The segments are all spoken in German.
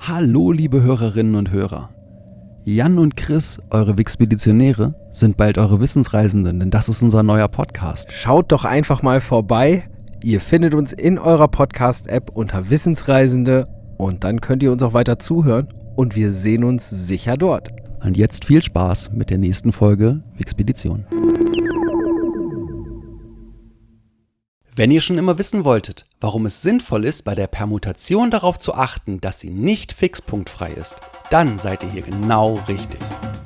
Hallo liebe Hörerinnen und Hörer. Jan und Chris, eure Wixpeditionäre, sind bald eure Wissensreisenden, denn das ist unser neuer Podcast. Schaut doch einfach mal vorbei. Ihr findet uns in eurer Podcast-App unter Wissensreisende und dann könnt ihr uns auch weiter zuhören und wir sehen uns sicher dort. Und jetzt viel Spaß mit der nächsten Folge Wixpedition. Wenn ihr schon immer wissen wolltet, warum es sinnvoll ist, bei der Permutation darauf zu achten, dass sie nicht fixpunktfrei ist, dann seid ihr hier genau richtig.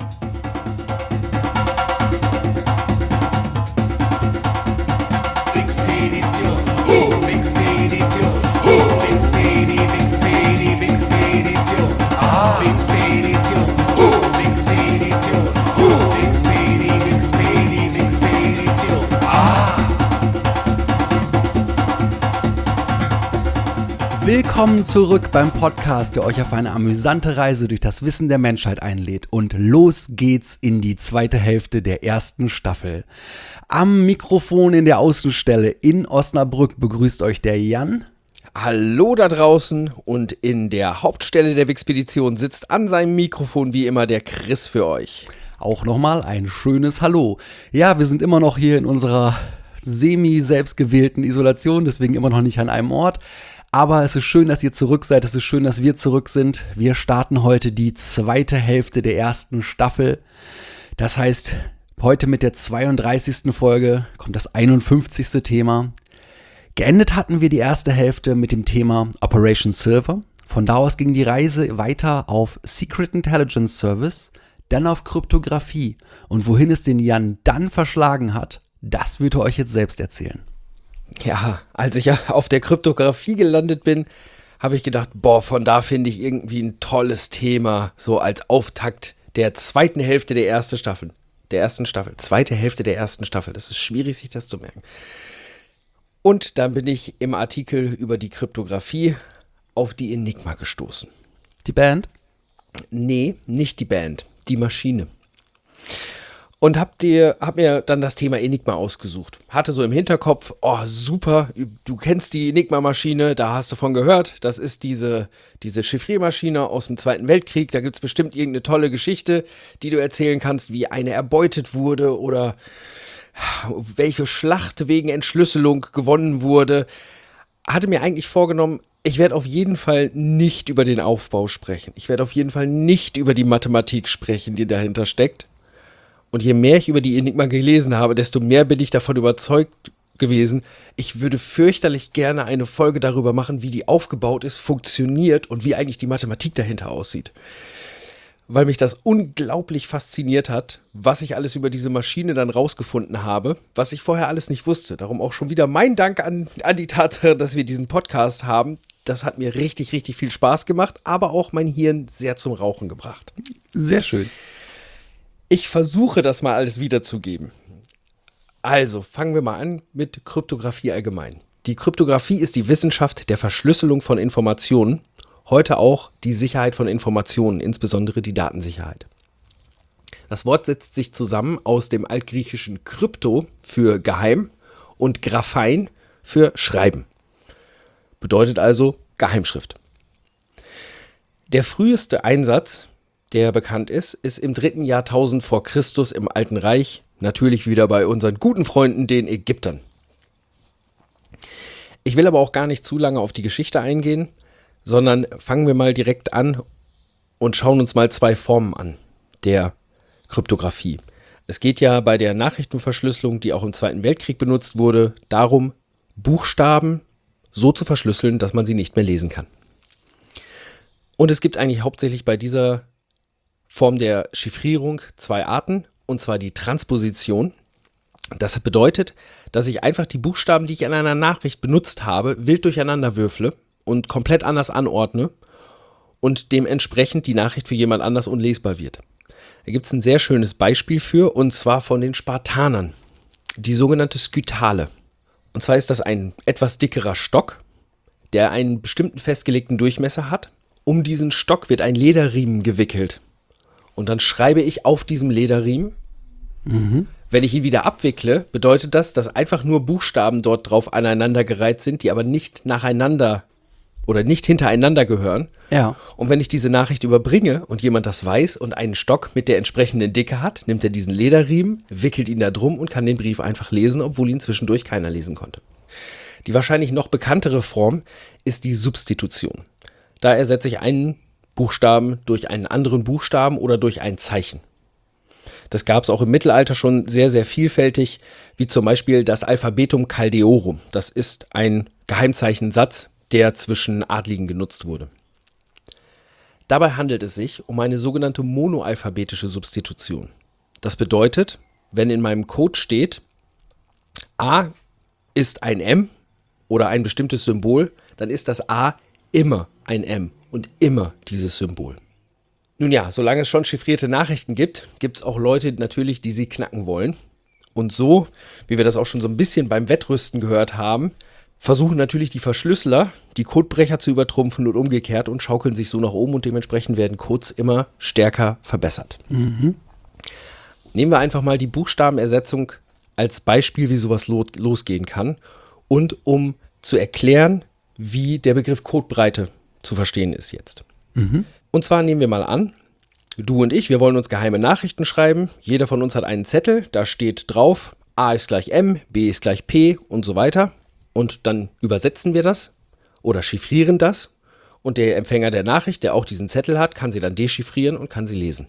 Willkommen zurück beim Podcast, der euch auf eine amüsante Reise durch das Wissen der Menschheit einlädt. Und los geht's in die zweite Hälfte der ersten Staffel. Am Mikrofon in der Außenstelle in Osnabrück begrüßt euch der Jan. Hallo da draußen und in der Hauptstelle der Wixpedition sitzt an seinem Mikrofon wie immer der Chris für euch. Auch nochmal ein schönes Hallo. Ja, wir sind immer noch hier in unserer semi-selbstgewählten Isolation, deswegen immer noch nicht an einem Ort. Aber es ist schön, dass ihr zurück seid, es ist schön, dass wir zurück sind. Wir starten heute die zweite Hälfte der ersten Staffel. Das heißt, heute mit der 32. Folge kommt das 51. Thema. Geendet hatten wir die erste Hälfte mit dem Thema Operation Silver. Von da aus ging die Reise weiter auf Secret Intelligence Service, dann auf Kryptographie. Und wohin es den Jan dann verschlagen hat, das wird er euch jetzt selbst erzählen. Ja, als ich auf der Kryptographie gelandet bin, habe ich gedacht, von da finde ich irgendwie ein tolles Thema, so als Auftakt der zweiten Hälfte der ersten Staffel. Zweite Hälfte der ersten Staffel, das ist schwierig, sich das zu merken. Und dann bin ich im Artikel über die Kryptographie auf die Enigma gestoßen. Die Band? Nee, nicht die Band, die Maschine. Und hab mir dann das Thema Enigma ausgesucht. Hatte so im Hinterkopf, super, du kennst die Enigma-Maschine, da hast du von gehört. Das ist diese Chiffriermaschine aus dem Zweiten Weltkrieg. Da gibt es bestimmt irgendeine tolle Geschichte, die du erzählen kannst, wie eine erbeutet wurde oder welche Schlacht wegen Entschlüsselung gewonnen wurde. Hatte mir eigentlich vorgenommen, ich werde auf jeden Fall nicht über den Aufbau sprechen. Ich werde auf jeden Fall nicht über die Mathematik sprechen, die dahinter steckt. Und je mehr ich über die Enigma gelesen habe, desto mehr bin ich davon überzeugt gewesen, ich würde fürchterlich gerne eine Folge darüber machen, wie die aufgebaut ist, funktioniert und wie eigentlich die Mathematik dahinter aussieht. Weil mich das unglaublich fasziniert hat, was ich alles über diese Maschine dann rausgefunden habe, was ich vorher alles nicht wusste. Darum auch schon wieder mein Dank an die Tatsache, dass wir diesen Podcast haben. Das hat mir richtig, richtig viel Spaß gemacht, aber auch mein Hirn sehr zum Rauchen gebracht. Sehr schön. Ich versuche das mal alles wiederzugeben. Also, fangen wir mal an mit Kryptographie allgemein. Die Kryptographie ist die Wissenschaft der Verschlüsselung von Informationen, heute auch die Sicherheit von Informationen, insbesondere die Datensicherheit. Das Wort setzt sich zusammen aus dem altgriechischen Krypto für geheim und Graphein für schreiben. Bedeutet also Geheimschrift. Der früheste Einsatz, der bekannt ist im 3. Jahrtausend vor Christus im Alten Reich, natürlich wieder bei unseren guten Freunden, den Ägyptern. Ich will aber auch gar nicht zu lange auf die Geschichte eingehen, sondern fangen wir mal direkt an und schauen uns mal 2 Formen an der Kryptographie. Es geht ja bei der Nachrichtenverschlüsselung, die auch im Zweiten Weltkrieg benutzt wurde, darum, Buchstaben so zu verschlüsseln, dass man sie nicht mehr lesen kann. Und es gibt eigentlich hauptsächlich bei dieser Form der Chiffrierung 2 Arten, und zwar die Transposition. Das bedeutet, dass ich einfach die Buchstaben, die ich in einer Nachricht benutzt habe, wild durcheinander würfle und komplett anders anordne und dementsprechend die Nachricht für jemand anders unlesbar wird. Da gibt es ein sehr schönes Beispiel für, und zwar von den Spartanern, die sogenannte Skytale. Und zwar ist das ein etwas dickerer Stock, der einen bestimmten festgelegten Durchmesser hat. Um diesen Stock wird ein Lederriemen gewickelt. Und dann schreibe ich auf diesem Lederriemen. Wenn ich ihn wieder abwickle, bedeutet das, dass einfach nur Buchstaben dort drauf aneinandergereiht sind, die aber nicht nacheinander oder nicht hintereinander gehören. Ja. Und wenn ich diese Nachricht überbringe und jemand das weiß und einen Stock mit der entsprechenden Dicke hat, nimmt er diesen Lederriemen, wickelt ihn da drum und kann den Brief einfach lesen, obwohl ihn zwischendurch keiner lesen konnte. Die wahrscheinlich noch bekanntere Form ist die Substitution. Da ersetze ich einen Buchstaben durch einen anderen Buchstaben oder durch ein Zeichen. Das gab es auch im Mittelalter schon sehr, sehr vielfältig, wie zum Beispiel das Alphabetum Caldeorum. Das ist ein Geheimzeichensatz, der zwischen Adligen genutzt wurde. Dabei handelt es sich um eine sogenannte monoalphabetische Substitution. Das bedeutet, wenn in meinem Code steht, A ist ein M oder ein bestimmtes Symbol, dann ist das A immer ein M und immer dieses Symbol. Nun ja, solange es schon chiffrierte Nachrichten gibt, gibt es auch Leute natürlich, die sie knacken wollen. Und so, wie wir das auch schon so ein bisschen beim Wettrüsten gehört haben, versuchen natürlich die Verschlüsseler, die Codebrecher zu übertrumpfen und umgekehrt und schaukeln sich so nach oben und dementsprechend werden Codes immer stärker verbessert. Nehmen wir einfach mal die Buchstabenersetzung als Beispiel, wie sowas losgehen kann und um zu erklären, wie der Begriff Codebreite zu verstehen ist jetzt. Und zwar nehmen wir mal an, du und ich, wir wollen uns geheime Nachrichten schreiben. Jeder von uns hat einen Zettel, da steht drauf, A ist gleich M, B ist gleich P und so weiter. Und dann übersetzen wir das oder chiffrieren das. Und der Empfänger der Nachricht, der auch diesen Zettel hat, kann sie dann dechiffrieren und kann sie lesen.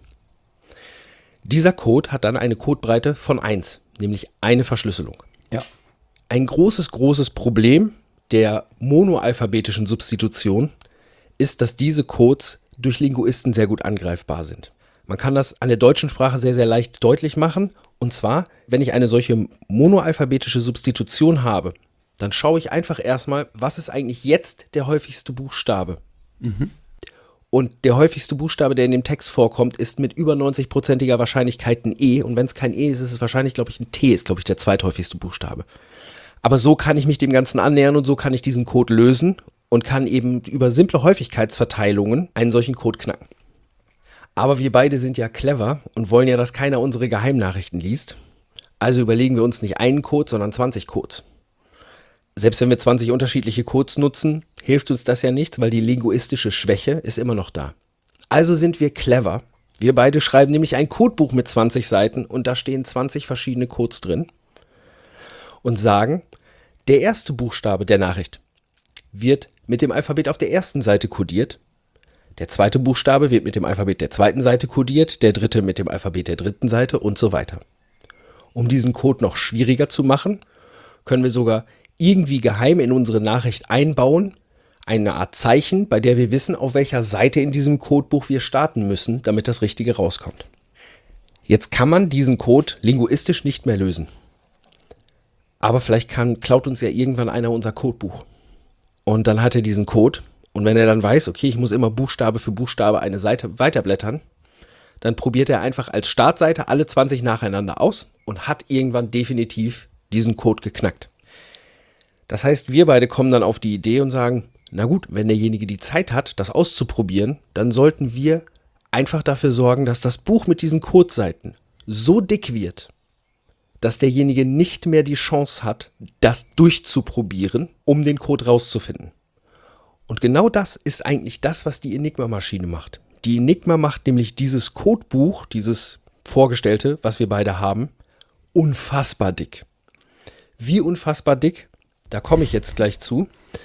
Dieser Code hat dann eine Codebreite von 1, nämlich eine Verschlüsselung. Ja. Ein großes Problem der monoalphabetischen Substitution ist, dass diese Codes durch Linguisten sehr gut angreifbar sind. Man kann das an der deutschen Sprache sehr, sehr leicht deutlich machen. Und zwar, wenn ich eine solche monoalphabetische Substitution habe, dann schaue ich einfach erstmal, was ist eigentlich jetzt der häufigste Buchstabe. Und der häufigste Buchstabe, der in dem Text vorkommt, ist mit über 90%iger Wahrscheinlichkeit ein E. Und wenn es kein E ist, ist es wahrscheinlich, glaube ich, ein T, ist, glaube ich, der zweithäufigste Buchstabe. Aber so kann ich mich dem Ganzen annähern und so kann ich diesen Code lösen und kann eben über simple Häufigkeitsverteilungen einen solchen Code knacken. Aber wir beide sind ja clever und wollen ja, dass keiner unsere Geheimnachrichten liest. Also überlegen wir uns nicht einen Code, sondern 20 Codes. Selbst wenn wir 20 unterschiedliche Codes nutzen, hilft uns das ja nichts, weil die linguistische Schwäche ist immer noch da. Also sind wir clever. Wir beide schreiben nämlich ein Codebuch mit 20 Seiten und da stehen 20 verschiedene Codes drin und sagen, der erste Buchstabe der Nachricht wird mit dem Alphabet auf der ersten Seite kodiert, der zweite Buchstabe wird mit dem Alphabet der zweiten Seite kodiert, der dritte mit dem Alphabet der dritten Seite und so weiter. Um diesen Code noch schwieriger zu machen, können wir sogar irgendwie geheim in unsere Nachricht einbauen, eine Art Zeichen, bei der wir wissen, auf welcher Seite in diesem Codebuch wir starten müssen, damit das Richtige rauskommt. Jetzt kann man diesen Code linguistisch nicht mehr lösen. Aber vielleicht klaut uns ja irgendwann einer unser Codebuch. Und dann hat er diesen Code. Und wenn er dann weiß, okay, ich muss immer Buchstabe für Buchstabe eine Seite weiterblättern, dann probiert er einfach als Startseite alle 20 nacheinander aus und hat irgendwann definitiv diesen Code geknackt. Das heißt, wir beide kommen dann auf die Idee und sagen, na gut, wenn derjenige die Zeit hat, das auszuprobieren, dann sollten wir einfach dafür sorgen, dass das Buch mit diesen Codeseiten so dick wird, dass derjenige nicht mehr die Chance hat, das durchzuprobieren, um den Code rauszufinden. Und genau das ist eigentlich das, was die Enigma-Maschine macht. Die Enigma macht nämlich dieses Codebuch, dieses vorgestellte, was wir beide haben, unfassbar dick. Wie unfassbar dick? Da komme ich jetzt gleich zu.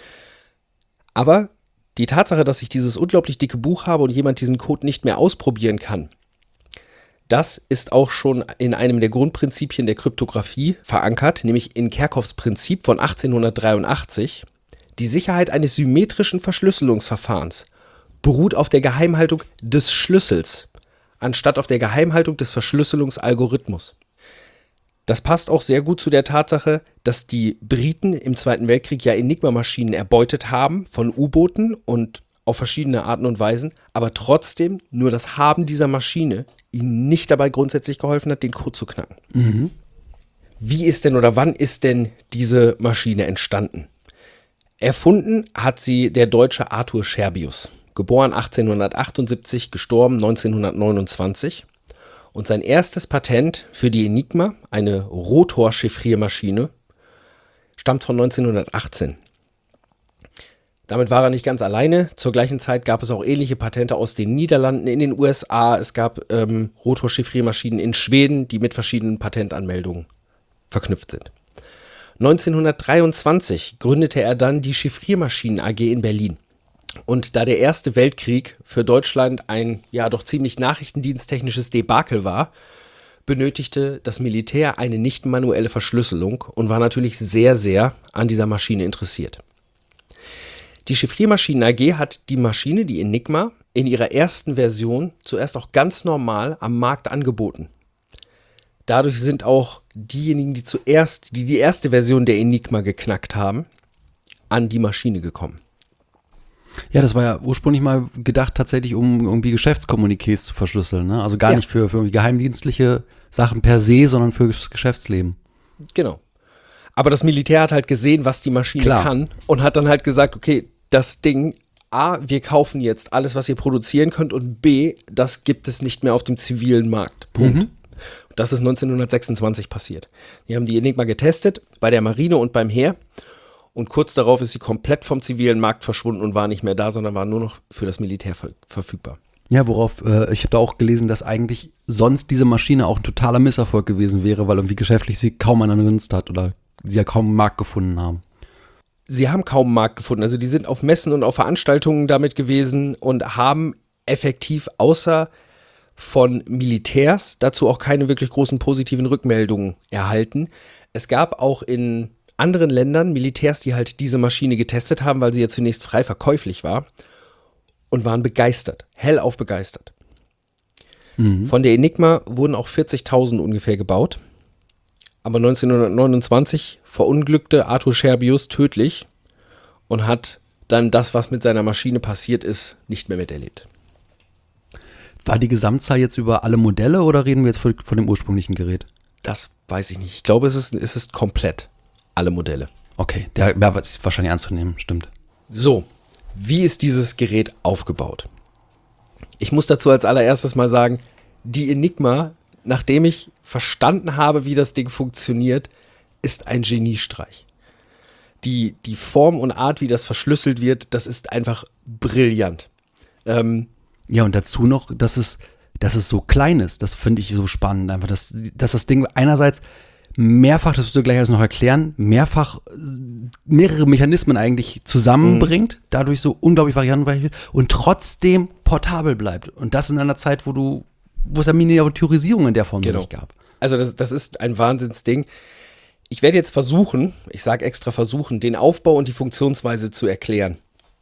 Aber die Tatsache, dass ich dieses unglaublich dicke Buch habe und jemand diesen Code nicht mehr ausprobieren kann, das ist auch schon in einem der Grundprinzipien der Kryptographie verankert, nämlich in Kerckhoffs Prinzip von 1883. Die Sicherheit eines symmetrischen Verschlüsselungsverfahrens beruht auf der Geheimhaltung des Schlüssels, anstatt auf der Geheimhaltung des Verschlüsselungsalgorithmus. Das passt auch sehr gut zu der Tatsache, dass die Briten im Zweiten Weltkrieg ja Enigma-Maschinen erbeutet haben von U-Booten und auf verschiedene Arten und Weisen, aber trotzdem nur das Haben dieser Maschine ihnen nicht dabei grundsätzlich geholfen hat, den Code zu knacken. Wie ist denn oder wann ist denn diese Maschine entstanden? Erfunden hat sie der Deutsche Arthur Scherbius, geboren 1878, gestorben 1929. Und sein erstes Patent für die Enigma, eine Rotor-Chiffriermaschine, stammt von 1918. Damit war er nicht ganz alleine. Zur gleichen Zeit gab es auch ähnliche Patente aus den Niederlanden, in den USA. Es gab Rotorchiffriermaschinen in Schweden, die mit verschiedenen Patentanmeldungen verknüpft sind. 1923 gründete er dann die Chiffriermaschinen AG in Berlin. Und da der Erste Weltkrieg für Deutschland ein ja doch ziemlich nachrichtendiensttechnisches Debakel war, benötigte das Militär eine nicht manuelle Verschlüsselung und war natürlich sehr, sehr an dieser Maschine interessiert. Die Chiffriermaschinen AG hat die Maschine, die Enigma, in ihrer ersten Version zuerst auch ganz normal am Markt angeboten. Dadurch sind auch diejenigen, die die erste Version der Enigma geknackt haben, an die Maschine gekommen. Ja, das war ja ursprünglich mal gedacht tatsächlich, um irgendwie Geschäftskommuniqués zu verschlüsseln, ne? Also gar nicht für irgendwie geheimdienstliche Sachen per se, sondern für das Geschäftsleben. Genau. Aber das Militär hat halt gesehen, was die Maschine kann und hat dann halt gesagt, okay, das Ding, A, wir kaufen jetzt alles, was ihr produzieren könnt und B, das gibt es nicht mehr auf dem zivilen Markt. Punkt. Das ist 1926 passiert. Die haben die Enigma getestet bei der Marine und beim Heer und kurz darauf ist sie komplett vom zivilen Markt verschwunden und war nicht mehr da, sondern war nur noch für das Militär verfügbar. Ja, worauf, ich habe da auch gelesen, dass eigentlich sonst diese Maschine auch ein totaler Misserfolg gewesen wäre, weil irgendwie geschäftlich sie kaum einer genutzt hat oder sie ja kaum einen Markt gefunden haben. Sie haben kaum einen Markt gefunden. Also die sind auf Messen und auf Veranstaltungen damit gewesen und haben effektiv außer von Militärs dazu auch keine wirklich großen positiven Rückmeldungen erhalten. Es gab auch in anderen Ländern Militärs, die halt diese Maschine getestet haben, weil sie ja zunächst frei verkäuflich war und waren begeistert, hellauf begeistert. Von der Enigma wurden auch 40.000 ungefähr gebaut. Aber 1929 verunglückte Arthur Scherbius tödlich und hat dann das, was mit seiner Maschine passiert ist, nicht mehr miterlebt. War die Gesamtzahl jetzt über alle Modelle oder reden wir jetzt von dem ursprünglichen Gerät? Das weiß ich nicht. Ich glaube, es ist komplett alle Modelle. Okay, der ist wahrscheinlich anzunehmen, stimmt. So, wie ist dieses Gerät aufgebaut? Ich muss dazu als allererstes mal sagen, die Enigma, nachdem ich verstanden habe, wie das Ding funktioniert, ist ein Geniestreich. Die Form und Art, wie das verschlüsselt wird, das ist einfach brillant. Ja, und dazu noch, dass es so klein ist, das finde ich so spannend. Einfach, dass das Ding einerseits mehrfach, das wirst du gleich alles noch erklären, mehrere Mechanismen eigentlich zusammenbringt, dadurch so unglaublich variantenreich wird und trotzdem portabel bleibt. Und das in einer Zeit, wo es ja Miniaturisierung in der Form nicht gab. Also das ist ein Wahnsinnsding. Ich werde jetzt versuchen, ich sage extra versuchen, den Aufbau und die Funktionsweise zu erklären.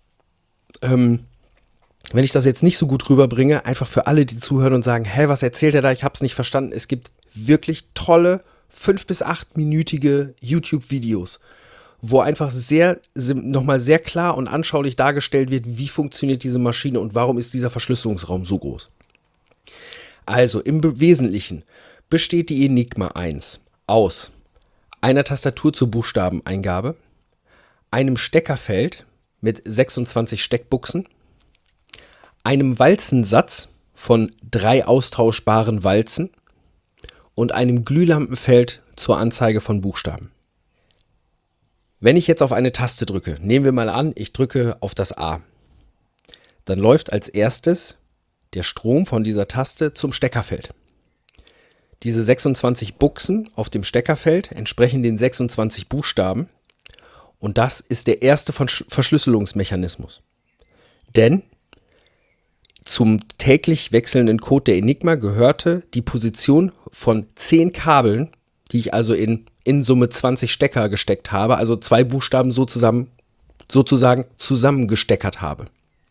Wenn ich das jetzt nicht so gut rüberbringe, einfach für alle, die zuhören und sagen, hä, was erzählt er da? Ich habe es nicht verstanden. Es gibt wirklich tolle 5- bis 8-minütige YouTube-Videos, wo einfach nochmal sehr klar und anschaulich dargestellt wird, wie funktioniert diese Maschine und warum ist dieser Verschlüsselungsraum so groß. Also im Wesentlichen besteht die Enigma 1 aus einer Tastatur zur Buchstabeneingabe, einem Steckerfeld mit 26 Steckbuchsen, einem Walzensatz von 3 austauschbaren Walzen und einem Glühlampenfeld zur Anzeige von Buchstaben. Wenn ich jetzt auf eine Taste drücke, nehmen wir mal an, ich drücke auf das A, dann läuft als erstes der Strom von dieser Taste zum Steckerfeld. Diese 26 Buchsen auf dem Steckerfeld entsprechen den 26 Buchstaben und das ist der erste Verschlüsselungsmechanismus. Denn zum täglich wechselnden Code der Enigma gehörte die Position von 10 Kabeln, die ich also in Summe 20 Stecker gesteckt habe, also 2 Buchstaben sozusagen zusammengesteckert habe.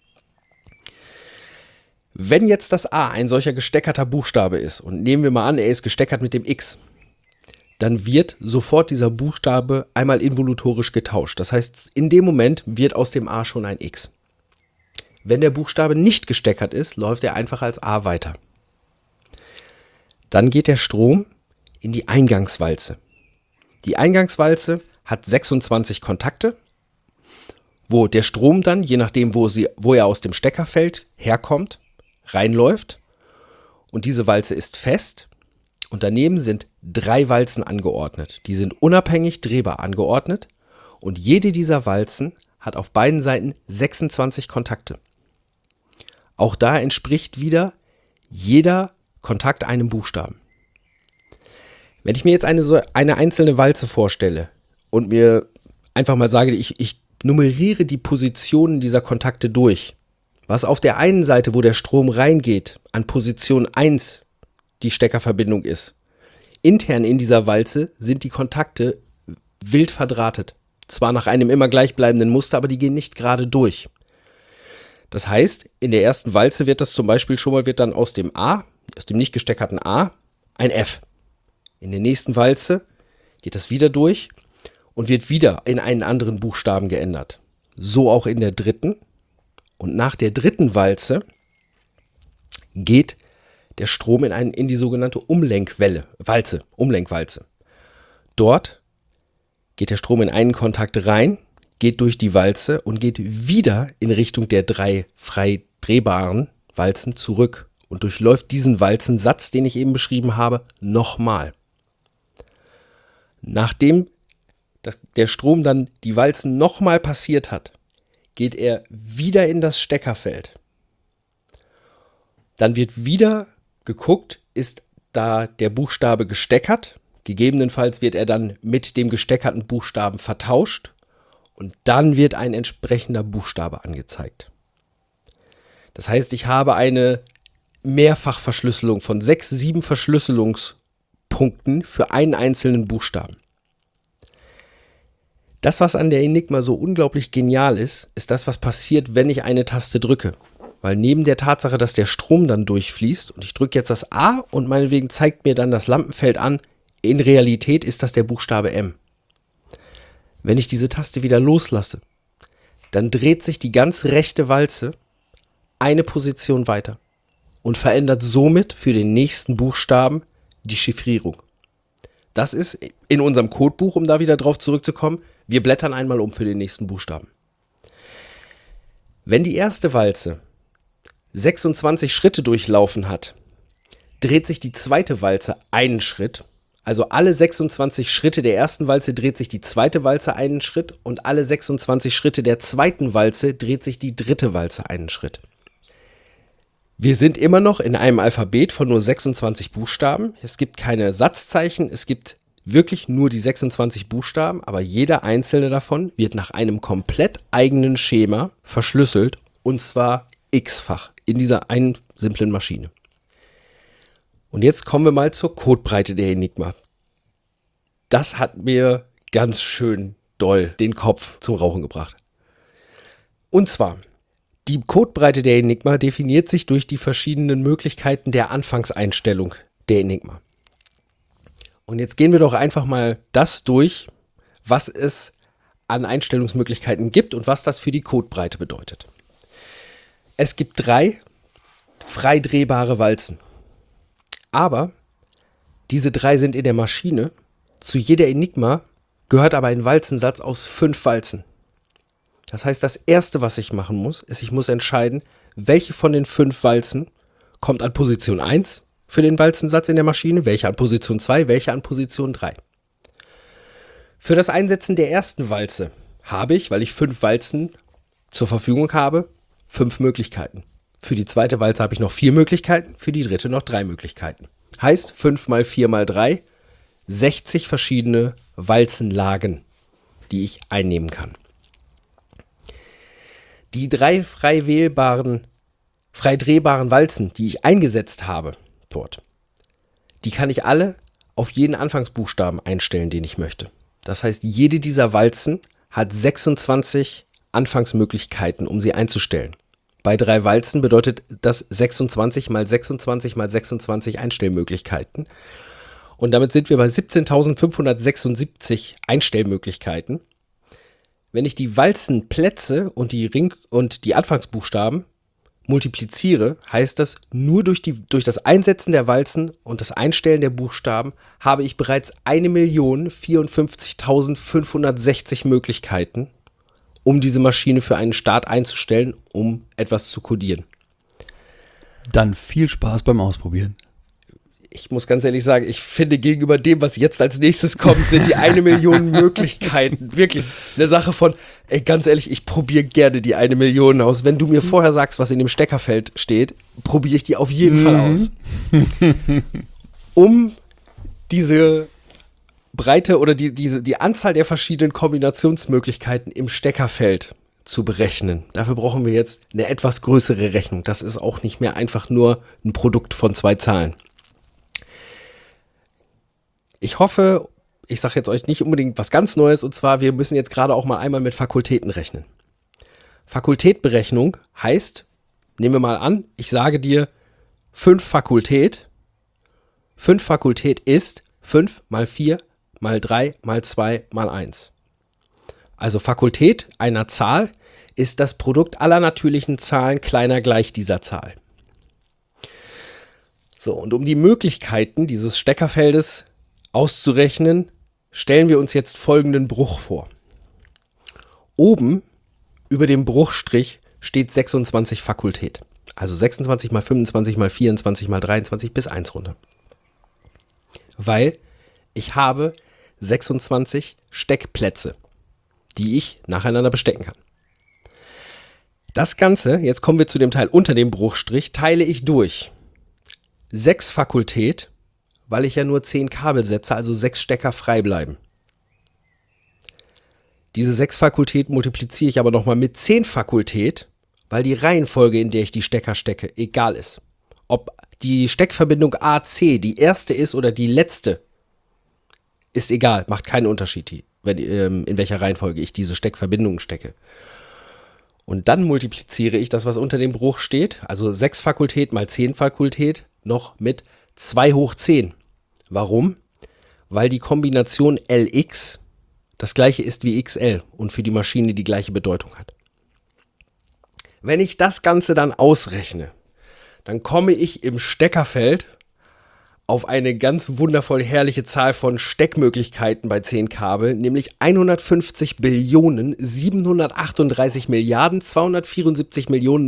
Wenn jetzt das A ein solcher gesteckerter Buchstabe ist, und nehmen wir mal an, er ist gesteckert mit dem X, dann wird sofort dieser Buchstabe einmal involutorisch getauscht. Das heißt, in dem Moment wird aus dem A schon ein X. Wenn der Buchstabe nicht gesteckert ist, läuft er einfach als A weiter. Dann geht der Strom in die Eingangswalze. Die Eingangswalze hat 26 Kontakte, wo der Strom dann, je nachdem, wo er aus dem Steckerfeld herkommt, reinläuft. Und diese Walze ist fest und daneben sind 3 Walzen angeordnet. Die sind unabhängig drehbar angeordnet und jede dieser Walzen hat auf beiden Seiten 26 Kontakte. Auch da entspricht wieder jeder Kontakt einem Buchstaben. Wenn ich mir jetzt eine einzelne Walze vorstelle und mir einfach mal sage, ich nummeriere die Positionen dieser Kontakte durch, was auf der einen Seite, wo der Strom reingeht, an Position 1 die Steckerverbindung ist. Intern in dieser Walze sind die Kontakte wild verdrahtet. Zwar nach einem immer gleichbleibenden Muster, aber die gehen nicht gerade durch. Das heißt, in der ersten Walze wird das zum Beispiel wird dann aus dem A, aus dem nicht gesteckerten A, ein F. In der nächsten Walze geht das wieder durch und wird wieder in einen anderen Buchstaben geändert. So auch in der dritten. Und nach der dritten Walze geht der Strom in die sogenannte Umlenkwalze. Dort geht der Strom in einen Kontakt rein, geht durch die Walze und geht wieder in Richtung der 3 frei drehbaren Walzen zurück und durchläuft diesen Walzensatz, den ich eben beschrieben habe, nochmal. Nachdem der Strom dann die Walzen nochmal passiert hat, geht er wieder in das Steckerfeld. Dann wird wieder geguckt, ist da der Buchstabe gesteckert. Gegebenenfalls wird er dann mit dem gesteckerten Buchstaben vertauscht und dann wird ein entsprechender Buchstabe angezeigt. Das heißt, ich habe eine Mehrfachverschlüsselung von 6, 7 Verschlüsselungspunkten für einen einzelnen Buchstaben. Das, was an der Enigma so unglaublich genial ist, ist das, was passiert, wenn ich eine Taste drücke. Weil neben der Tatsache, dass der Strom dann durchfließt und ich drücke jetzt das A und meinetwegen zeigt mir dann das Lampenfeld an, in Realität ist das der Buchstabe M. Wenn ich diese Taste wieder loslasse, dann dreht sich die ganz rechte Walze eine Position weiter und verändert somit für den nächsten Buchstaben die Chiffrierung. Das ist in unserem Codebuch, um da wieder drauf zurückzukommen, wir blättern einmal um für den nächsten Buchstaben. Wenn die erste Walze 26 Schritte durchlaufen hat, dreht sich die zweite Walze einen Schritt. Also alle 26 Schritte der ersten Walze dreht sich die zweite Walze einen Schritt und alle 26 Schritte der zweiten Walze dreht sich die dritte Walze einen Schritt. Wir sind immer noch in einem Alphabet von nur 26 Buchstaben. Es gibt keine Satzzeichen, es gibt wirklich nur die 26 Buchstaben, aber jeder einzelne davon wird nach einem komplett eigenen Schema verschlüsselt und zwar x-fach in dieser einen simplen Maschine. Und jetzt kommen wir mal zur Codebreite der Enigma. Das hat mir ganz schön doll den Kopf zum Rauchen gebracht. Und zwar, die Codebreite der Enigma definiert sich durch die verschiedenen Möglichkeiten der Anfangseinstellung der Enigma. Und jetzt gehen wir doch einfach mal das durch, was es an Einstellungsmöglichkeiten gibt und was das für die Codebreite bedeutet. Es gibt 3 frei drehbare Walzen. Aber diese 3 sind in der Maschine. Zu jeder Enigma gehört aber ein Walzensatz aus 5 Walzen. Das heißt, das Erste, was ich machen muss, ist, ich muss entscheiden, welche von den 5 Walzen kommt an Position 1 für den Walzensatz in der Maschine, welche an Position 2, welche an Position 3. Für das Einsetzen der ersten Walze habe ich, weil ich 5 Walzen zur Verfügung habe, 5 Möglichkeiten. Für die zweite Walze habe ich noch 4 Möglichkeiten, für die dritte noch 3 Möglichkeiten. Heißt 5 mal 4 mal 3, 60 verschiedene Walzenlagen, die ich einnehmen kann. Die 3 frei drehbaren Walzen, die ich eingesetzt habe dort, die kann ich alle auf jeden Anfangsbuchstaben einstellen, den ich möchte. Das heißt, jede dieser Walzen hat 26 Anfangsmöglichkeiten, um sie einzustellen. Bei 3 Walzen bedeutet das 26 mal 26 mal 26 Einstellmöglichkeiten. Und damit sind wir bei 17.576 Einstellmmöglichkeiten. Wenn ich die Walzenplätze und die Anfangsbuchstaben multipliziere, heißt das, nur durch das Einsetzen der Walzen und das Einstellen der Buchstaben habe ich bereits 1.054.560 Möglichkeiten, um diese Maschine für einen Start einzustellen, um etwas zu codieren. Dann viel Spaß beim Ausprobieren. ich muss ganz ehrlich sagen, ich finde gegenüber dem, was jetzt als nächstes kommt, sind die 1 Million Möglichkeiten wirklich eine Sache von, ey, ganz ehrlich, ich probiere gerne die 1 Million aus. Wenn du mir vorher sagst, was in dem Steckerfeld steht, probiere ich die auf jeden Fall aus. Um diese Breite oder die Anzahl der verschiedenen Kombinationsmöglichkeiten im Steckerfeld zu berechnen. Dafür brauchen wir jetzt eine etwas größere Rechnung. Das ist auch nicht mehr einfach nur ein Produkt von 2 Zahlen. Ich hoffe, ich sage jetzt euch nicht unbedingt was ganz Neues, und zwar, wir müssen jetzt gerade auch mal einmal mit Fakultäten rechnen. Fakultätberechnung heißt, nehmen wir mal an, ich sage dir 5 Fakultät. 5 Fakultät ist 5 mal 4 mal 3 mal 2 mal 1. Also Fakultät einer Zahl ist das Produkt aller natürlichen Zahlen kleiner gleich dieser Zahl. So, und um die Möglichkeiten dieses Steckerfeldes auszurechnen, stellen wir uns jetzt folgenden Bruch vor. Oben über dem Bruchstrich steht 26 Fakultät. Also 26 mal 25 mal 24 mal 23 bis 1 runter. Weil ich habe 26 Steckplätze, die ich nacheinander bestecken kann. Das Ganze, jetzt kommen wir zu dem Teil unter dem Bruchstrich, teile ich durch 6 Fakultät, weil ich ja nur 10 Kabel setze, also 6 Stecker frei bleiben. Diese 6 Fakultät multipliziere ich aber nochmal mit 10 Fakultät, weil die Reihenfolge, in der ich die Stecker stecke, egal ist. Ob die Steckverbindung AC die erste ist oder die letzte, ist egal, macht keinen Unterschied, in welcher Reihenfolge ich diese Steckverbindungen stecke. Und dann multipliziere ich das, was unter dem Bruch steht, also 6 Fakultät mal 10 Fakultät, noch mit 2 hoch 10. Warum? Weil die Kombination LX das gleiche ist wie XL und für die Maschine die gleiche Bedeutung hat. Wenn ich das Ganze dann ausrechne, dann komme ich im Steckerfeld auf eine ganz wundervoll herrliche Zahl von Steckmöglichkeiten bei 10 Kabeln, nämlich 150 Billionen 738 Milliarden 274 Millionen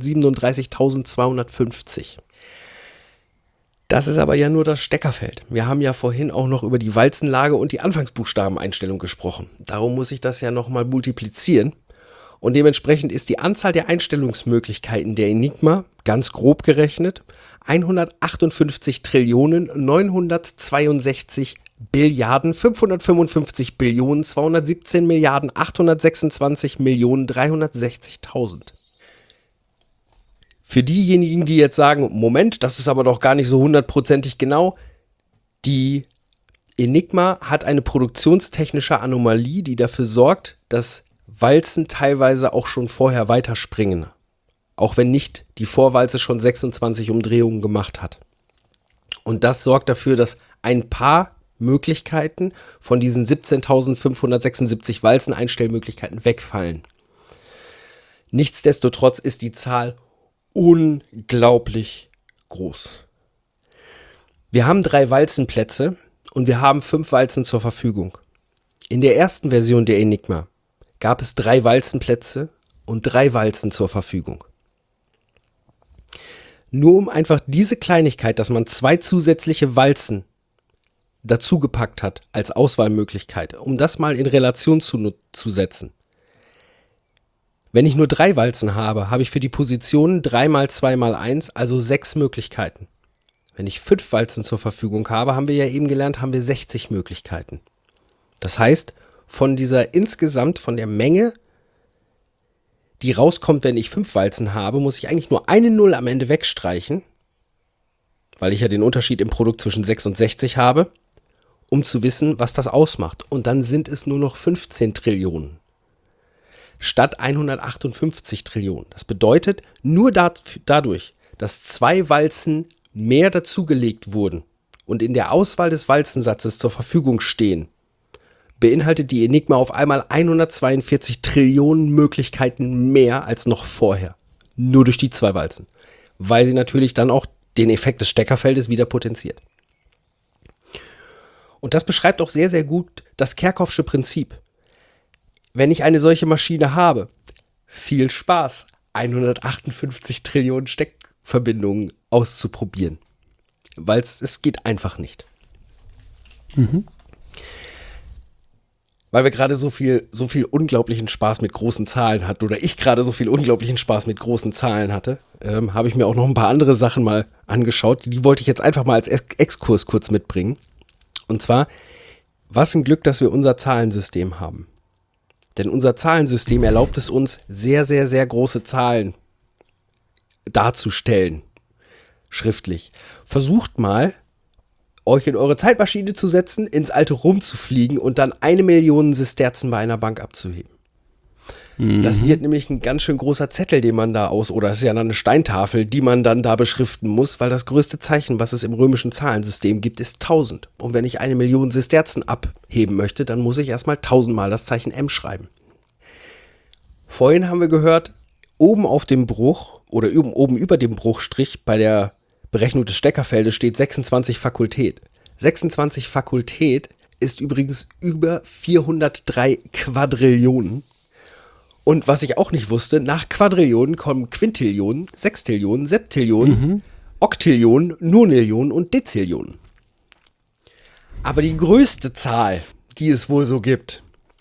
937.250. Das ist aber ja nur das Steckerfeld. Wir haben ja vorhin auch noch über die Walzenlage und die Anfangsbuchstabeneinstellung gesprochen. Darum muss ich das ja nochmal multiplizieren. Und dementsprechend ist die Anzahl der Einstellungsmöglichkeiten der Enigma, ganz grob gerechnet, 158 Trillionen 962 Billiarden 555 Billionen 217 Milliarden 826 Millionen 360.000. Für diejenigen, die jetzt sagen, Moment, das ist aber doch gar nicht so 100%ig genau, die Enigma hat eine produktionstechnische Anomalie, die dafür sorgt, dass Walzen teilweise auch schon vorher weiterspringen. Auch wenn nicht die Vorwalze schon 26 Umdrehungen gemacht hat. Und das sorgt dafür, dass ein paar Möglichkeiten von diesen 17.576 Walzeneinstellmöglichkeiten wegfallen. Nichtsdestotrotz ist die Zahl unglaublich groß. Wir haben 3 Walzenplätze und wir haben 5 Walzen zur Verfügung. In der ersten Version der Enigma gab es 3 Walzenplätze und 3 Walzen zur Verfügung. Nur um einfach diese Kleinigkeit, dass man 2 zusätzliche Walzen dazugepackt hat als Auswahlmöglichkeit, um das mal in Relation zu setzen. Wenn ich nur 3 Walzen habe, habe ich für die Positionen 3 mal 2 mal 1, also 6 Möglichkeiten. Wenn ich 5 Walzen zur Verfügung habe, haben wir ja eben gelernt, haben wir 60 Möglichkeiten. Das heißt, von der Menge, die rauskommt, wenn ich 5 Walzen habe, muss ich eigentlich nur eine 0 am Ende wegstreichen, weil ich ja den Unterschied im Produkt zwischen 6 und 60 habe, um zu wissen, was das ausmacht. Und dann sind es nur noch 15 Trillionen. Statt 158 Trillionen. Das bedeutet, nur dadurch, dass 2 Walzen mehr dazugelegt wurden und in der Auswahl des Walzensatzes zur Verfügung stehen, beinhaltet die Enigma auf einmal 142 Trillionen Möglichkeiten mehr als noch vorher. Nur durch die 2 Walzen. Weil sie natürlich dann auch den Effekt des Steckerfeldes wieder potenziert. Und das beschreibt auch sehr, sehr gut das Kerckhoffsche Prinzip. Wenn ich eine solche Maschine habe, viel Spaß, 158 Trillionen Steckverbindungen auszuprobieren. weil es geht einfach nicht. Weil wir gerade so viel unglaublichen Spaß mit großen Zahlen hatten, oder ich gerade so viel unglaublichen Spaß mit großen Zahlen hatte, habe ich mir auch noch ein paar andere Sachen mal angeschaut. Die wollte ich jetzt einfach mal als Exkurs kurz mitbringen. Und zwar, was ein Glück, dass wir unser Zahlensystem haben. Denn unser Zahlensystem erlaubt es uns, sehr, sehr, sehr große Zahlen darzustellen. Schriftlich. Versucht mal, euch in eure Zeitmaschine zu setzen, ins alte Rom zu fliegen und dann 1 Million Sesterzen bei einer Bank abzuheben. Das wird nämlich ein ganz schön großer Zettel, den man da oder es ist ja dann eine Steintafel, die man dann da beschriften muss, weil das größte Zeichen, was es im römischen Zahlensystem gibt, ist 1000. Und wenn ich 1 Million Sesterzen abheben möchte, dann muss ich erstmal 1000 Mal das Zeichen M schreiben. Vorhin haben wir gehört, oben auf dem Bruch oder oben über dem Bruchstrich bei der Berechnung des Steckerfeldes steht 26 Fakultät. 26 Fakultät ist übrigens über 403 Quadrillionen. Und was ich auch nicht wusste, nach Quadrillionen kommen Quintillionen, Sextillionen, Septillionen, Oktillionen, Nonillionen und Dezillionen. Aber die größte Zahl, die es wohl so gibt,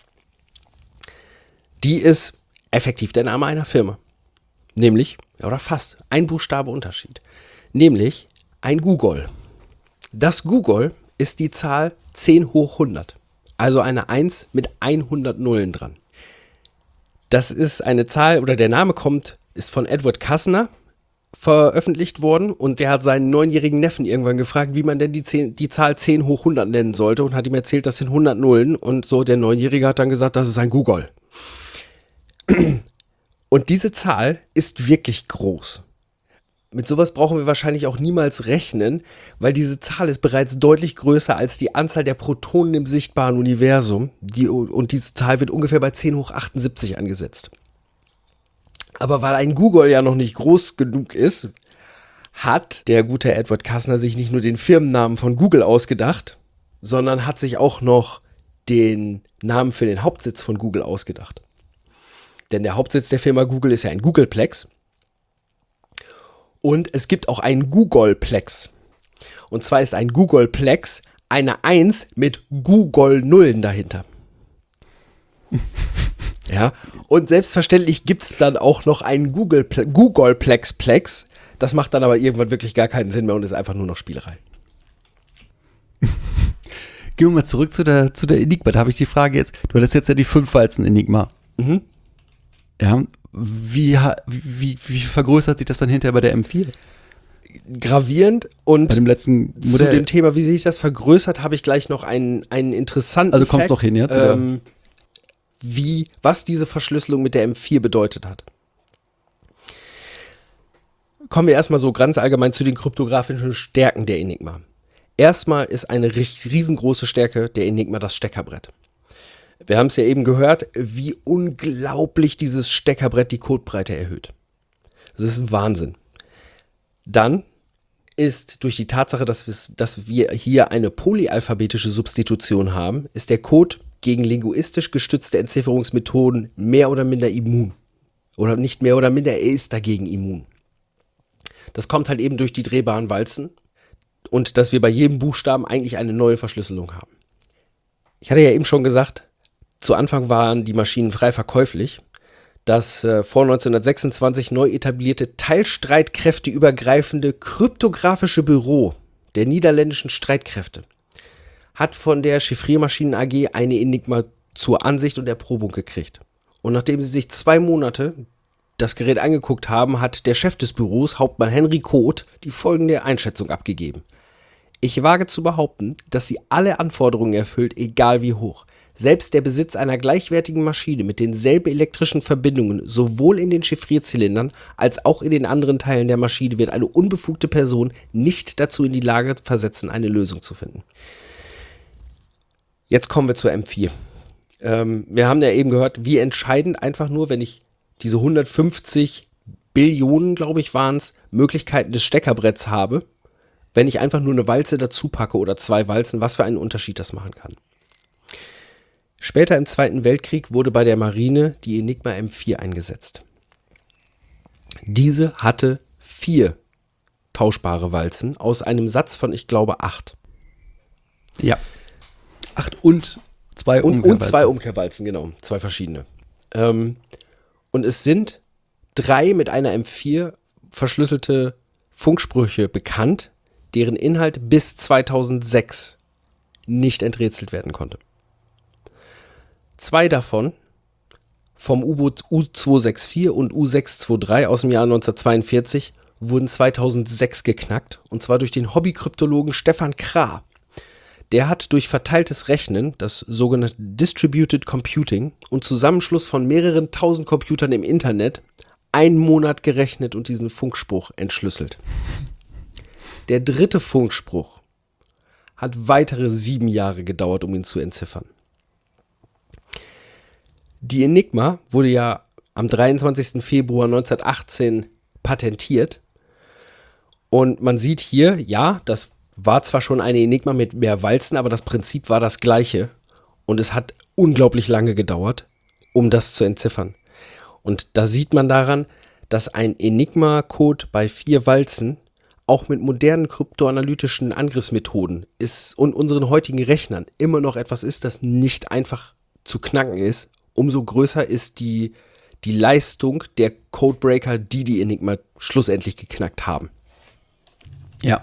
die ist effektiv der Name einer Firma. Nämlich, oder fast, ein Buchstabe Unterschied. Nämlich ein Googol. Das Googol ist die Zahl 10 hoch 100. Also eine 1 mit 100 Nullen dran. Das ist eine Zahl, oder der Name ist von Edward Kastner veröffentlicht worden und der hat seinen 9-jährigen Neffen irgendwann gefragt, wie man denn die Zahl 10 hoch 100 nennen sollte und hat ihm erzählt, das sind 100 Nullen und so der 9-Jährige hat dann gesagt, das ist ein Googol. Und diese Zahl ist wirklich groß. Mit sowas brauchen wir wahrscheinlich auch niemals rechnen, weil diese Zahl ist bereits deutlich größer als die Anzahl der Protonen im sichtbaren Universum. Und diese Zahl wird ungefähr bei 10 hoch 78 angesetzt. Aber weil ein Googol ja noch nicht groß genug ist, hat der gute Edward Kastner sich nicht nur den Firmennamen von Google ausgedacht, sondern hat sich auch noch den Namen für den Hauptsitz von Google ausgedacht. Denn der Hauptsitz der Firma Google ist ja ein Googleplex. Und es gibt auch einen Googolplex. Und zwar ist ein Googolplex eine 1 mit Googol-Nullen dahinter. Ja, und selbstverständlich gibt es dann auch noch einen Googolplex-Plex. Das macht dann aber irgendwann wirklich gar keinen Sinn mehr und ist einfach nur noch Spielerei. Gehen wir mal zurück zu der Enigma. Da habe ich die Frage jetzt, du hattest jetzt ja die 5 Walzen Enigma. Ja, wie vergrößert sich das dann hinterher bei der M4? Gravierend und bei dem letzten Modell. Zu dem Thema, wie sich das vergrößert, habe ich gleich noch einen interessanten Also kommst doch hin, ja? Was diese Verschlüsselung mit der M4 bedeutet hat. Kommen wir erstmal so ganz allgemein zu den kryptografischen Stärken der Enigma. Erstmal ist eine riesengroße Stärke der Enigma das Steckerbrett. Wir haben es ja eben gehört, wie unglaublich dieses Steckerbrett die Codebreite erhöht. Das ist ein Wahnsinn. Dann ist durch die Tatsache, dass wir hier eine polyalphabetische Substitution haben, ist der Code gegen linguistisch gestützte Entzifferungsmethoden mehr oder minder immun. Oder nicht mehr oder minder, er ist dagegen immun. Das kommt halt eben durch die drehbaren Walzen und dass wir bei jedem Buchstaben eigentlich eine neue Verschlüsselung haben. Ich hatte ja eben schon gesagt, zu Anfang waren die Maschinen frei verkäuflich. Das vor 1926 neu etablierte teilstreitkräfteübergreifende kryptografische Büro der niederländischen Streitkräfte hat von der Chiffriermaschinen AG eine Enigma zur Ansicht und Erprobung gekriegt. Und nachdem sie sich 2 Monate das Gerät angeguckt haben, hat der Chef des Büros, Hauptmann Henry Koth, die folgende Einschätzung abgegeben. Ich wage zu behaupten, dass sie alle Anforderungen erfüllt, egal wie hoch. Selbst der Besitz einer gleichwertigen Maschine mit denselben elektrischen Verbindungen sowohl in den Chiffrierzylindern als auch in den anderen Teilen der Maschine wird eine unbefugte Person nicht dazu in die Lage versetzen, eine Lösung zu finden. Jetzt kommen wir zur M4. Wir haben ja eben gehört, wie entscheidend einfach nur, wenn ich diese 150 Billionen, glaube ich, waren es, Möglichkeiten des Steckerbretts habe, wenn ich einfach nur eine Walze dazu packe oder 2 Walzen, was für einen Unterschied das machen kann. Später im Zweiten Weltkrieg wurde bei der Marine die Enigma M4 eingesetzt. Diese hatte 4 austauschbare Walzen aus einem Satz von, ich glaube, 8. Ja. 8 und 2 Umkehrwalzen. Und 2 Umkehrwalzen, genau. 2 verschiedene. Und es sind 3 mit einer M4 verschlüsselte Funksprüche bekannt, deren Inhalt bis 2006 nicht enträtselt werden konnte. 2 davon vom U-Boot U-264 und U-623 aus dem Jahr 1942 wurden 2006 geknackt, und zwar durch den Hobbykryptologen Stefan Krah. Der hat durch verteiltes Rechnen, das sogenannte Distributed Computing und Zusammenschluss von mehreren tausend Computern im Internet, einen Monat gerechnet und diesen Funkspruch entschlüsselt. Der 3. Funkspruch hat weitere 7 Jahre gedauert, um ihn zu entziffern. Die Enigma wurde ja am 23. Februar 1918 patentiert. Und man sieht hier, ja, das war zwar schon eine Enigma mit mehr Walzen, aber das Prinzip war das gleiche. Und es hat unglaublich lange gedauert, um das zu entziffern. Und da sieht man daran, dass ein Enigma-Code bei 4 Walzen auch mit modernen kryptoanalytischen Angriffsmethoden und unseren heutigen Rechnern immer noch etwas ist, das nicht einfach zu knacken ist. Umso größer ist die Leistung der Codebreaker, die Enigma schlussendlich geknackt haben. Ja.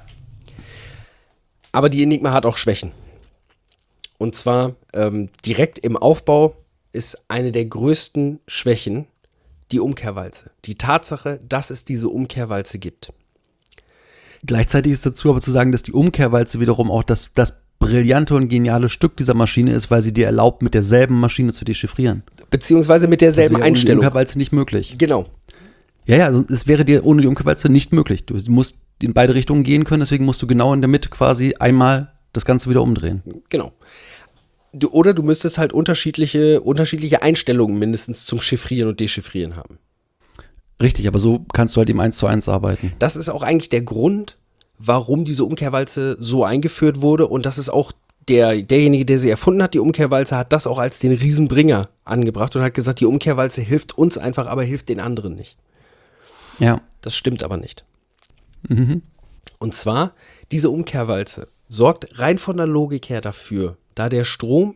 Aber die Enigma hat auch Schwächen. Und zwar direkt im Aufbau ist eine der größten Schwächen die Umkehrwalze. Die Tatsache, dass es diese Umkehrwalze gibt. Gleichzeitig ist dazu aber zu sagen, dass die Umkehrwalze wiederum auch das brillante und geniale Stück dieser Maschine ist, weil sie dir erlaubt, mit derselben Maschine zu dechiffrieren. Beziehungsweise mit derselben Einstellung. Ohne die Umkehrwalze nicht möglich. Genau. Ja, also es wäre dir ohne die Umkehrwalze nicht möglich. Du musst in beide Richtungen gehen können, deswegen musst du genau in der Mitte quasi einmal das Ganze wieder umdrehen. Genau. Oder du müsstest halt unterschiedliche Einstellungen mindestens zum Chiffrieren und Dechiffrieren haben. Richtig, aber so kannst du halt eben 1:1 arbeiten. Das ist auch eigentlich der Grund, warum diese Umkehrwalze so eingeführt wurde, und das ist auch derjenige, der sie erfunden hat, die Umkehrwalze, hat das auch als den Riesenbringer angebracht und hat gesagt, die Umkehrwalze hilft uns einfach, aber hilft den anderen nicht. Ja. Das stimmt aber nicht. Mhm. Und zwar, diese Umkehrwalze sorgt rein von der Logik her dafür, da der Strom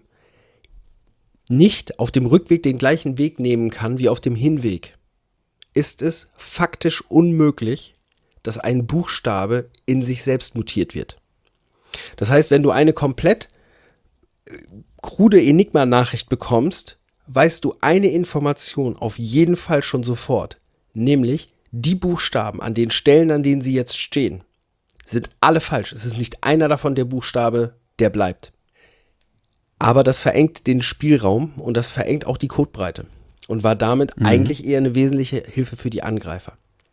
nicht auf dem Rückweg den gleichen Weg nehmen kann wie auf dem Hinweg, ist es faktisch unmöglich, dass ein Buchstabe in sich selbst mutiert wird. Das heißt, wenn du eine komplett krude Enigma-Nachricht bekommst, weißt du eine Information auf jeden Fall schon sofort, nämlich die Buchstaben an den Stellen, an denen sie jetzt stehen, sind alle falsch. Es ist nicht einer davon der Buchstabe, der bleibt. Aber das verengt den Spielraum und das verengt auch die Codebreite und war damit eigentlich eher eine wesentliche Hilfe für die Angreifer.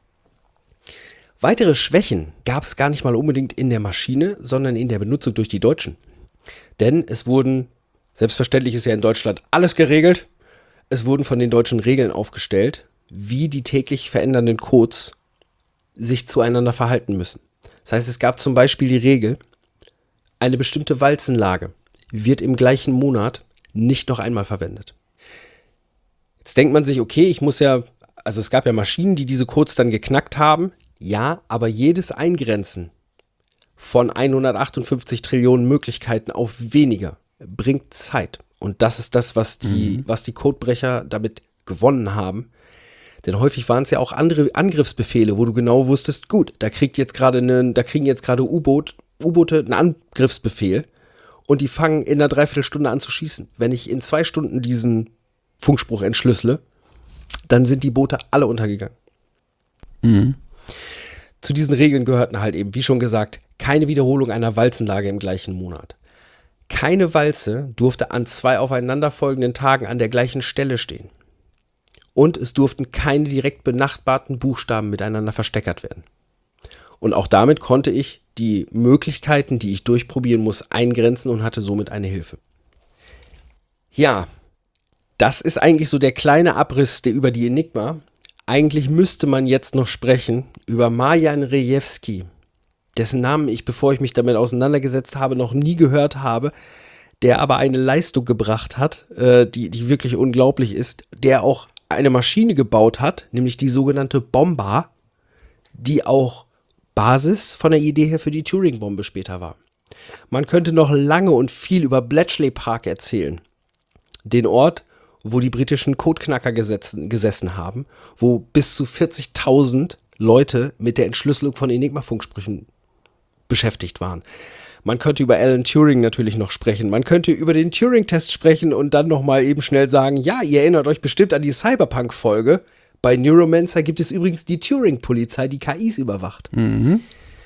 Weitere Schwächen gab es gar nicht mal unbedingt in der Maschine, sondern in der Benutzung durch die Deutschen. Denn es wurden, selbstverständlich ist ja in Deutschland alles geregelt, es wurden von den Deutschen Regeln aufgestellt, wie die täglich verändernden Codes sich zueinander verhalten müssen. Das heißt, es gab zum Beispiel die Regel, eine bestimmte Walzenlage wird im gleichen Monat nicht noch einmal verwendet. Jetzt denkt man sich, okay, es gab ja Maschinen, die diese Codes dann geknackt haben. Ja, aber jedes Eingrenzen von 158 Trillionen Möglichkeiten auf weniger bringt Zeit. Und das ist das, was die Codebrecher damit gewonnen haben. Denn häufig waren es ja auch andere Angriffsbefehle, wo du genau wusstest, gut, da kriegen jetzt gerade U-Boote einen Angriffsbefehl und die fangen in einer Dreiviertelstunde an zu schießen. Wenn ich in 2 Stunden diesen Funkspruch entschlüssele, dann sind die Boote alle untergegangen. Mhm. Zu diesen Regeln gehörten halt eben, wie schon gesagt, keine Wiederholung einer Walzenlage im gleichen Monat. Keine Walze durfte an 2 aufeinanderfolgenden Tagen an der gleichen Stelle stehen. Und es durften keine direkt benachbarten Buchstaben miteinander versteckert werden. Und auch damit konnte ich die Möglichkeiten, die ich durchprobieren muss, eingrenzen und hatte somit eine Hilfe. Ja, das ist eigentlich so der kleine Abriss über die Enigma. Eigentlich müsste man jetzt noch sprechen über Marjan Rejewski, dessen Namen ich, bevor ich mich damit auseinandergesetzt habe, noch nie gehört habe, der aber eine Leistung gebracht hat, die wirklich unglaublich ist, der auch eine Maschine gebaut hat, nämlich die sogenannte Bomba, die auch Basis von der Idee her für die Turing-Bombe später war. Man könnte noch lange und viel über Bletchley Park erzählen. Den Ort, wo die britischen Codeknacker gesessen haben, wo bis zu 40.000 Leute mit der Entschlüsselung von Enigma-Funksprüchen beschäftigt waren. Man könnte über Alan Turing natürlich noch sprechen. Man könnte über den Turing-Test sprechen und dann nochmal eben schnell sagen, ja, ihr erinnert euch bestimmt an die Cyberpunk-Folge. Bei Neuromancer gibt es übrigens die Turing-Polizei, die KIs überwacht. Mhm.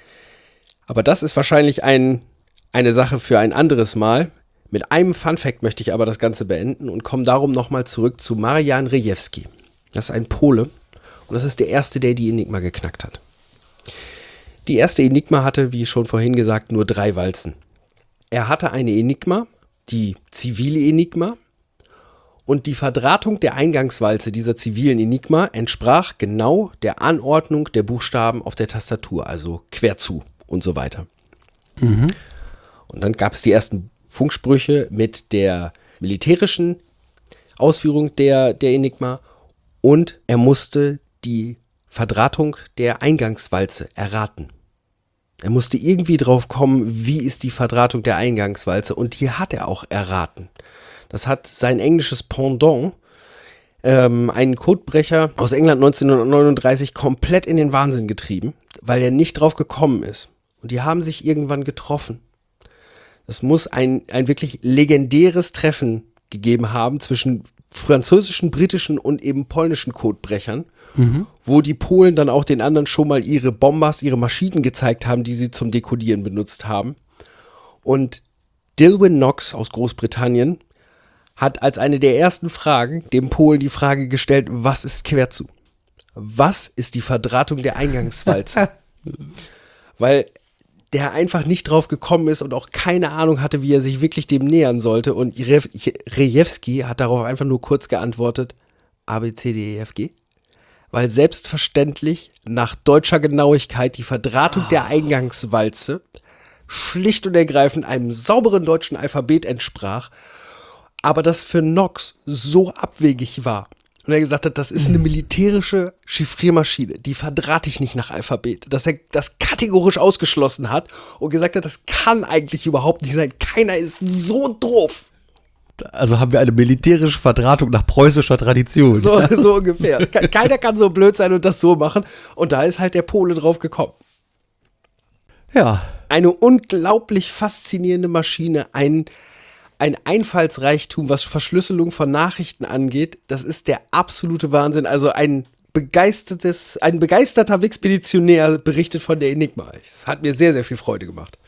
Aber das ist wahrscheinlich eine Sache für ein anderes Mal. Mit einem Funfact möchte ich aber das Ganze beenden und komme darum nochmal zurück zu Marian Rejewski. Das ist ein Pole und das ist der erste, der die Enigma geknackt hat. Die erste Enigma hatte, wie schon vorhin gesagt, nur 3 Walzen. Er hatte eine Enigma, die zivile Enigma, und die Verdrahtung der Eingangswalze dieser zivilen Enigma entsprach genau der Anordnung der Buchstaben auf der Tastatur, also quer zu und so weiter. Mhm. Und dann gab es die ersten Funksprüche mit der militärischen Ausführung der Enigma und er musste die Verdrahtung der Eingangswalze erraten. Er musste irgendwie drauf kommen, wie ist die Verdrahtung der Eingangswalze und die hat er auch erraten. Das hat sein englisches Pendant, einen Codebrecher aus England 1939, komplett in den Wahnsinn getrieben, weil er nicht drauf gekommen ist. Und die haben sich irgendwann getroffen. Es muss ein wirklich legendäres Treffen gegeben haben zwischen französischen, britischen und eben polnischen Codebrechern, wo die Polen dann auch den anderen schon mal ihre Bombas, ihre Maschinen gezeigt haben, die sie zum Dekodieren benutzt haben. Und Dilwyn Knox aus Großbritannien hat als eine der ersten Fragen dem Polen die Frage gestellt, was ist Querzu? Was ist die Verdrahtung der Eingangswalze? Weil der einfach nicht drauf gekommen ist und auch keine Ahnung hatte, wie er sich wirklich dem nähern sollte. Und Rejewski hat darauf einfach nur kurz geantwortet, A, B, C, D, E, F, G. Weil selbstverständlich nach deutscher Genauigkeit die Verdrahtung der Eingangswalze schlicht und ergreifend einem sauberen deutschen Alphabet entsprach, aber das für Knox so abwegig war. Und er gesagt hat, das ist eine militärische Chiffriermaschine, die verdrahte ich nicht nach Alphabet. Dass er das kategorisch ausgeschlossen hat und gesagt hat, das kann eigentlich überhaupt nicht sein. Keiner ist so doof. Also haben wir eine militärische Verdrahtung nach preußischer Tradition. So ungefähr. Keiner kann so blöd sein und das so machen. Und da ist halt der Pole drauf gekommen. Ja. Eine unglaublich faszinierende Maschine, ein Einfallsreichtum, was Verschlüsselung von Nachrichten angeht, das ist der absolute Wahnsinn. Also ein begeisterter Wixpeditionär berichtet von der Enigma. Das hat mir sehr, sehr viel Freude gemacht.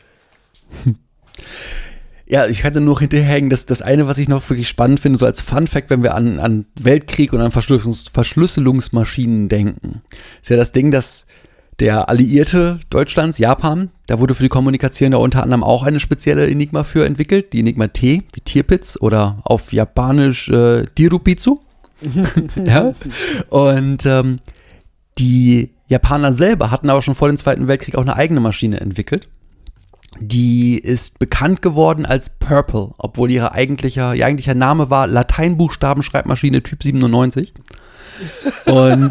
Ja, ich hatte nur hinterherhängen, dass das eine, was ich noch wirklich spannend finde, so als Fun-Fact, wenn wir an Weltkrieg und an Verschlüsselungsmaschinen denken, ist ja das Ding, dass der Alliierte Deutschlands, Japan, da wurde für die Kommunikation da unter anderem auch eine spezielle Enigma für entwickelt, die Enigma T, die Tirpitz oder auf Japanisch Dirupitsu. Ja? Und die Japaner selber hatten aber schon vor dem Zweiten Weltkrieg auch eine eigene Maschine entwickelt. Die ist bekannt geworden als Purple, obwohl ihr eigentlicher Name war Lateinbuchstabenschreibmaschine Typ 97. Und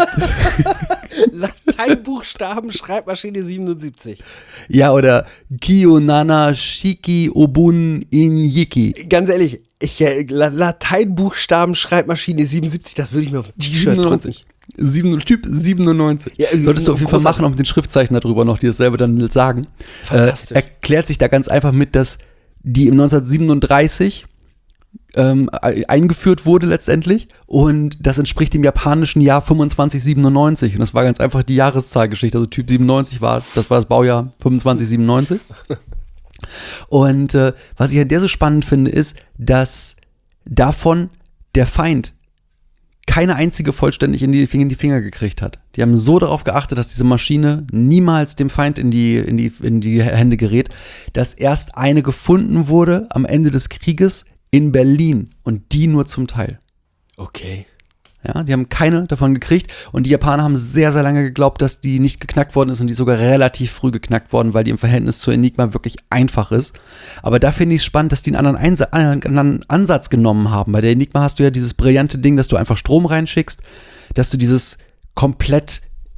Lateinbuchstaben-Schreibmaschine 77. Ja, oder Kiyonana Shiki Obun Inyiki. Ganz ehrlich, Lateinbuchstaben-Schreibmaschine 77, das würde ich mir auf ein T-Shirt drucken. Typ 97. Ja, solltest du auf jeden Fall machen, auch mit den Schriftzeichen darüber noch, die dasselbe dann sagen. Fantastisch. Erklärt sich da ganz einfach mit, dass die im 1937 eingeführt wurde letztendlich und das entspricht dem japanischen Jahr 2597 und das war ganz einfach die Jahreszahlgeschichte, also Typ 97 das war das Baujahr 2597 und was ich an der so spannend finde, ist, dass davon der Feind keine einzige vollständig in die Finger gekriegt hat. Die haben so darauf geachtet, dass diese Maschine niemals dem Feind in die Hände gerät, dass erst eine gefunden wurde am Ende des Krieges in Berlin und die nur zum Teil. Okay. Ja, die haben keine davon gekriegt und die Japaner haben sehr, sehr lange geglaubt, dass die nicht geknackt worden ist und die sogar relativ früh geknackt worden, weil die im Verhältnis zur Enigma wirklich einfach ist. Aber da finde ich es spannend, dass die einen anderen Ansatz genommen haben. Bei der Enigma hast du ja dieses brillante Ding, dass du einfach Strom reinschickst, dass du dieses komplett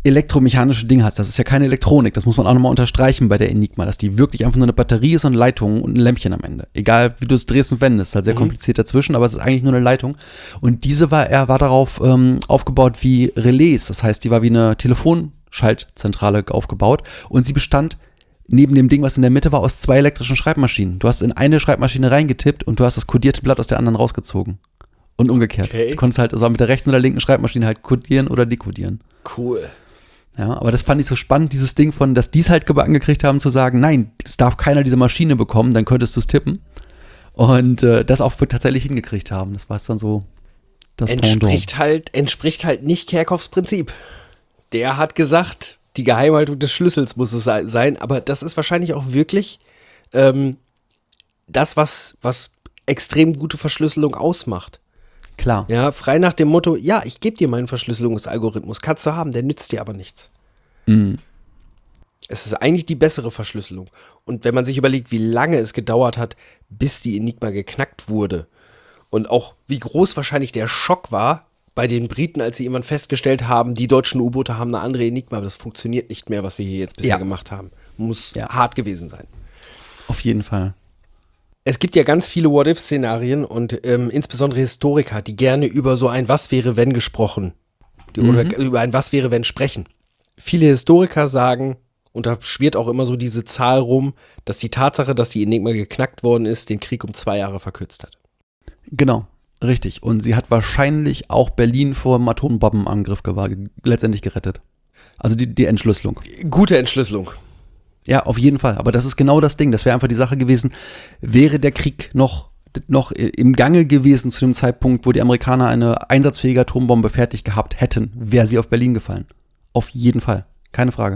elektromechanische Ding hast. Das ist ja keine Elektronik, das muss man auch nochmal unterstreichen bei der Enigma, dass die wirklich einfach nur eine Batterie ist und Leitung und ein Lämpchen am Ende. Egal, wie du es drehst und wendest, ist halt sehr kompliziert dazwischen, aber es ist eigentlich nur eine Leitung. Und diese war darauf aufgebaut wie Relais, das heißt, die war wie eine Telefonschaltzentrale aufgebaut und sie bestand neben dem Ding, was in der Mitte war, aus 2 elektrischen Schreibmaschinen. Du hast in eine Schreibmaschine reingetippt und du hast das kodierte Blatt aus der anderen rausgezogen. Und umgekehrt. Okay. Du konntest halt also mit der rechten oder linken Schreibmaschine halt kodieren oder dekodieren. Cool. Ja, aber das fand ich so spannend, dieses Ding von, dass die es halt angekriegt haben, zu sagen, nein, es darf keiner diese Maschine bekommen, dann könntest du es tippen. Und das auch tatsächlich hingekriegt haben. Das war es dann so, das entspricht halt nicht Kerckhoffs Prinzip. Der hat gesagt, die Geheimhaltung des Schlüssels muss es sein, aber das ist wahrscheinlich auch wirklich das, was extrem gute Verschlüsselung ausmacht. Klar. Ja, frei nach dem Motto, ja, ich gebe dir meinen Verschlüsselungsalgorithmus, kannst du haben, der nützt dir aber nichts. Mhm. Es ist eigentlich die bessere Verschlüsselung. Und wenn man sich überlegt, wie lange es gedauert hat, bis die Enigma geknackt wurde und auch wie groß wahrscheinlich der Schock war bei den Briten, als sie irgendwann festgestellt haben, die deutschen U-Boote haben eine andere Enigma, aber das funktioniert nicht mehr, was wir hier jetzt bisher gemacht haben. Muss hart gewesen sein. Auf jeden Fall. Es gibt ja ganz viele What-If-Szenarien und insbesondere Historiker, die gerne über so ein Was-wäre-wenn gesprochen oder über ein Was-wäre-wenn sprechen. Viele Historiker sagen, und da schwirrt auch immer so diese Zahl rum, dass die Tatsache, dass die Enigma geknackt worden ist, den Krieg um 2 Jahre verkürzt hat. Genau, richtig. Und sie hat wahrscheinlich auch Berlin vor dem Atombombenangriff letztendlich gerettet. Also die Entschlüsselung. Gute Entschlüsselung. Ja, auf jeden Fall. Aber das ist genau das Ding. Das wäre einfach die Sache gewesen, wäre der Krieg noch im Gange gewesen zu dem Zeitpunkt, wo die Amerikaner eine einsatzfähige Atombombe fertig gehabt hätten, wäre sie auf Berlin gefallen. Auf jeden Fall. Keine Frage.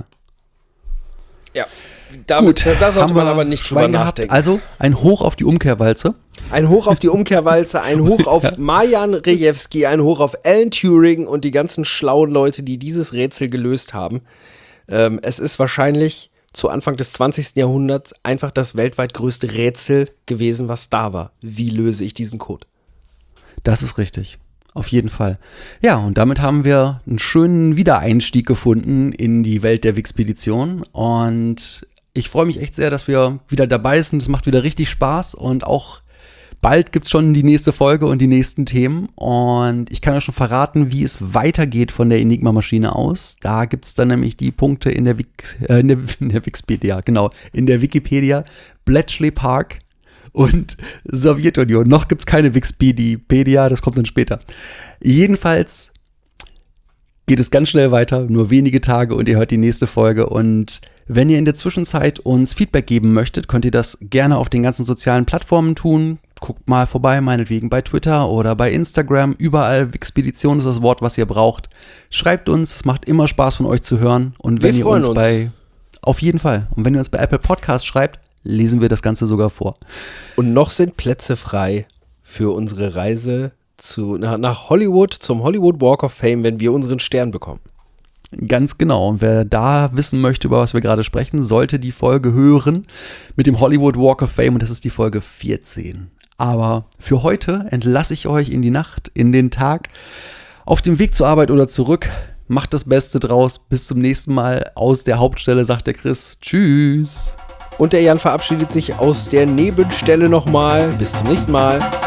Ja, da sollte man aber nicht drüber nachdenken. Also ein Hoch auf die Umkehrwalze. Ein Hoch auf die Umkehrwalze, ein Hoch auf Marian Rejewski, ein Hoch auf Alan Turing und die ganzen schlauen Leute, die dieses Rätsel gelöst haben. Es ist wahrscheinlich zu Anfang des 20. Jahrhunderts einfach das weltweit größte Rätsel gewesen, was da war. Wie löse ich diesen Code? Das ist richtig. Auf jeden Fall. Ja, und damit haben wir einen schönen Wiedereinstieg gefunden in die Welt der Wixpedition. Und ich freue mich echt sehr, dass wir wieder dabei sind. Es macht wieder richtig Spaß und auch bald gibt es schon die nächste Folge und die nächsten Themen. Und ich kann euch schon verraten, wie es weitergeht von der Enigma-Maschine aus. Da gibt es dann nämlich die Punkte in der Wikipedia, genau, in der Wikipedia, Bletchley Park und Sowjetunion. Noch gibt es keine Wikipedia, das kommt dann später. Jedenfalls geht es ganz schnell weiter, nur wenige Tage und ihr hört die nächste Folge. Und wenn ihr in der Zwischenzeit uns Feedback geben möchtet, könnt ihr das gerne auf den ganzen sozialen Plattformen tun. Guckt mal vorbei, meinetwegen bei Twitter oder bei Instagram. Überall Wixpedition ist das Wort, was ihr braucht. Schreibt uns, es macht immer Spaß von euch zu hören. Und wenn ihr uns auf jeden Fall. Und wenn ihr uns bei Apple Podcasts schreibt, lesen wir das Ganze sogar vor. Und noch sind Plätze frei für unsere Reise nach Hollywood, zum Hollywood Walk of Fame, wenn wir unseren Stern bekommen. Ganz genau. Und wer da wissen möchte, über was wir gerade sprechen, sollte die Folge hören mit dem Hollywood Walk of Fame. Und das ist die Folge 14. Aber für heute entlasse ich euch in die Nacht, in den Tag, auf dem Weg zur Arbeit oder zurück. Macht das Beste draus. Bis zum nächsten Mal. Aus der Hauptstelle sagt der Chris. Tschüss. Und der Jan verabschiedet sich aus der Nebenstelle nochmal. Bis zum nächsten Mal.